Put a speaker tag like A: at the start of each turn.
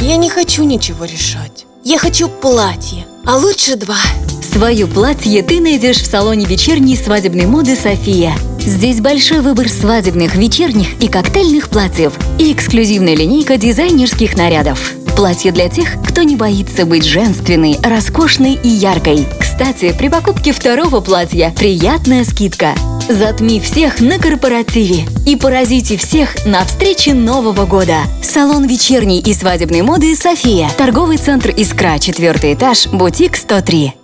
A: Я не хочу ничего решать. Я хочу платье, а лучше 2.
B: Свое платье ты найдешь в салоне вечерней свадебной моды «София». Здесь большой выбор свадебных, вечерних и коктейльных платьев и эксклюзивная линейка дизайнерских нарядов. Платье для тех, кто не боится быть женственной, роскошной и яркой. Кстати, при покупке второго платья приятная скидка. Затми всех на корпоративе и поразите всех на встрече Нового года. Салон вечерней и свадебной моды «София». Торговый центр «Искра», 4-й этаж, бутик 103.